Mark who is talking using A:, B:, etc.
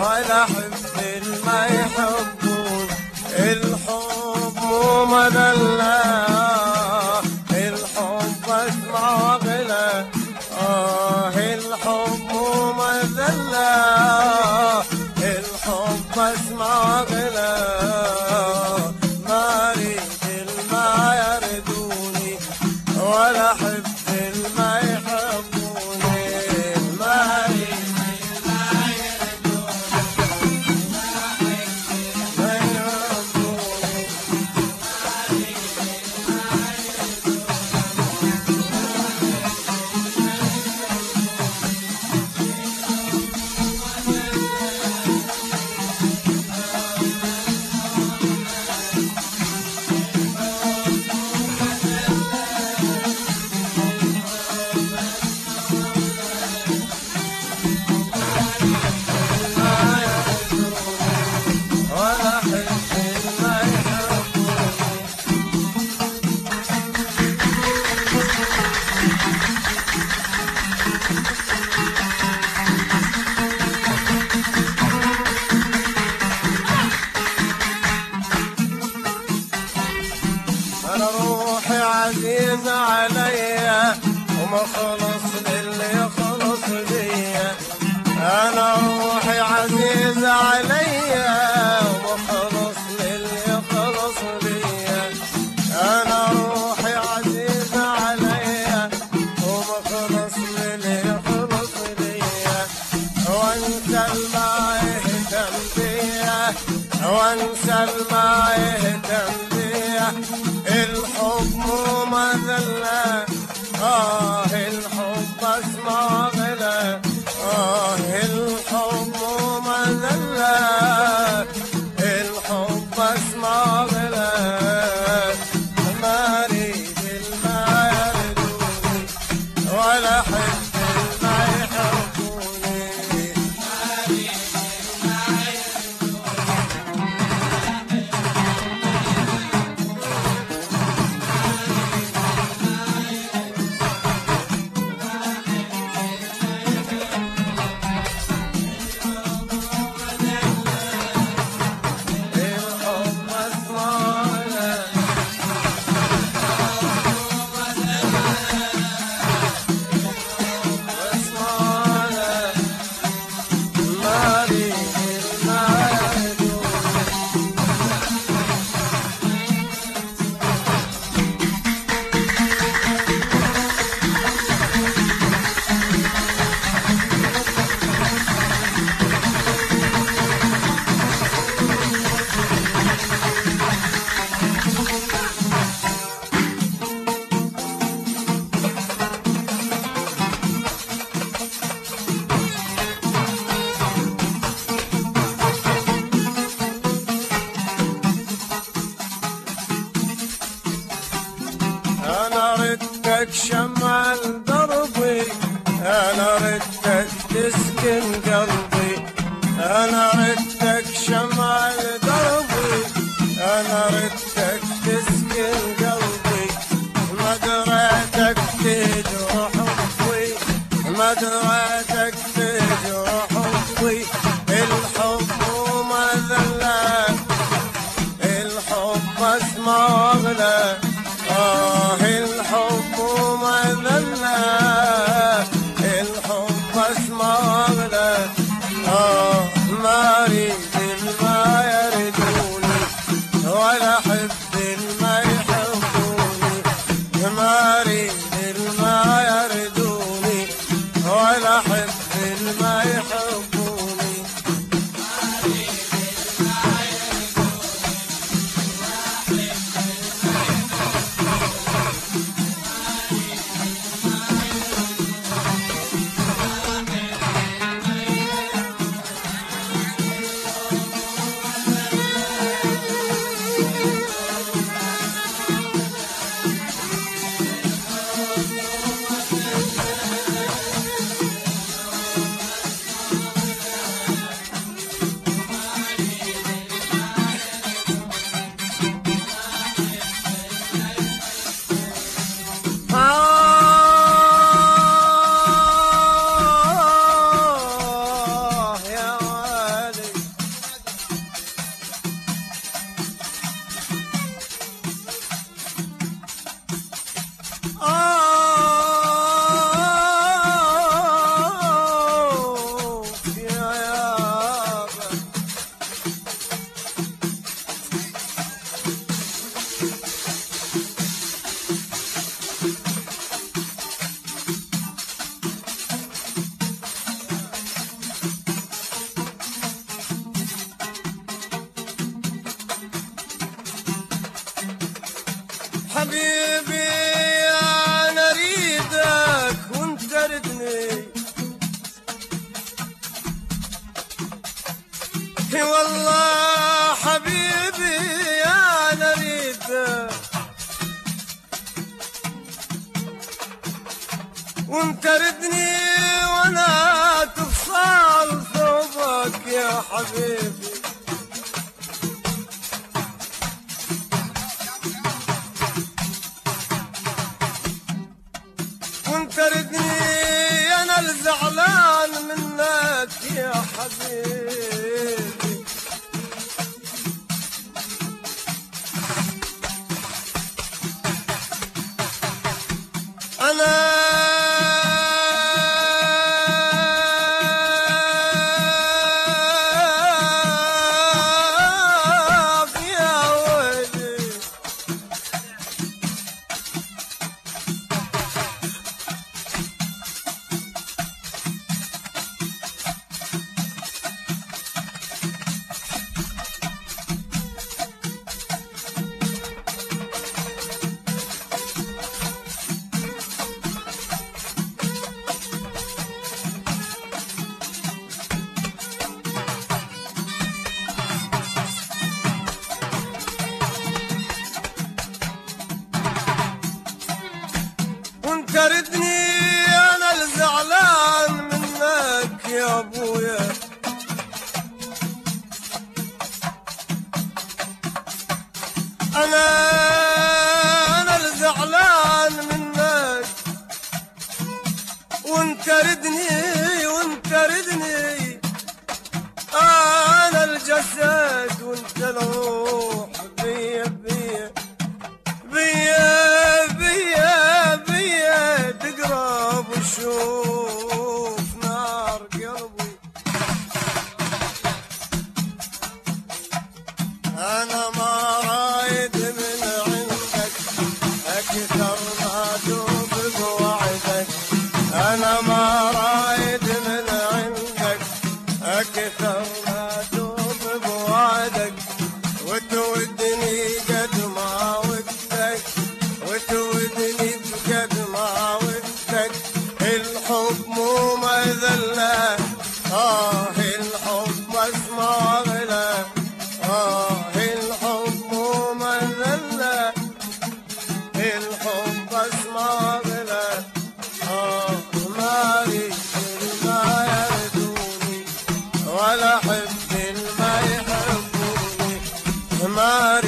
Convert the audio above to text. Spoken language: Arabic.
A: ولا احب ما يحبون. الحب مو مذلة، الحب اسمع غلا. الحب مو مذلة، الحب اسمع غلا. ما اريد ما يردوني ولا احب ما يحبوني. ما اريد ما يردوني ما يحبوني. أنا روحي عزيزة عليا ومخلص للي يخلص بيا. أنا روحي عزيزة عليا ومخلص للي يخلص بيا. أنا روحي عزيزة عليا ومخلص للي يخلص بيا. وانسى ما يهتم بيا، وانسى ما يهتم بيا. الحب مو مذلة، الحب اسمع غلا. الحب مو مذلة، الحب اسمع غلا. ما اريد ما يردوني ولا احب ما يحبوني. أنا ردك شمع دربي، أنا ردك تسكن قلبي. أنا ردك شمع دربي، أنا ردك تسكن قلبي. مدرعتك تجرح حبي، مدرعتك تجرح حبي. الحب مو مذلة، الحب اسمع غلا. الحب مو مذلة، الحب اسمع غلا. ما اريد ما يردوني ولا احب ما يحبوني. ما اريد ما يردوني ولا احب حبيبي أنا أريدك وأنت ردني، والله حبيبي أنا أريدك وأنت ردني، وأنا تفصل ثوبك يا حبيبي. وانت ردني انا الزعلان منك يا حبيبي. انا ردني انا الزعلان منك يا ابويا. انا الزعلان منك وانت ردني انا الجسد وانت الروح. بيا بيا بيا بيا بيا تقرب وشوف نار قلبي. أنا ما رايد من عندك أكثر ما دوب بوعدك. أنا ما رايد من عندك أكثر ما دوب بوعدك. وتودني قد ما ودك، وتودني بقد ما ودك. الحب مو مذلة، الحب بس ما غلى. الحب مو مذلة، الحب بس ما غلى. ما أريد ما يردوني ولا أحب ما يحبوني. ما